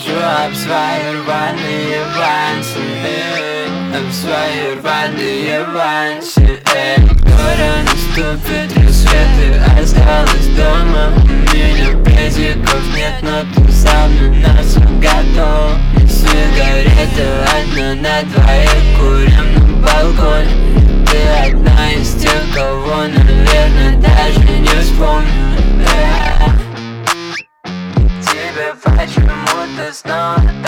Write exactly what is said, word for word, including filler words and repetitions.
Скажу об свои рваные вансы, об свои рваные вансы. Скоро наступит рассвет, и осталась дома. У меня педиков нет, но ты сам на нас готов. Сигарета одна на двоих, курим на балконе. Ты одна из тех, кого, наверное, даже не вспомню. Тебе почему-то снова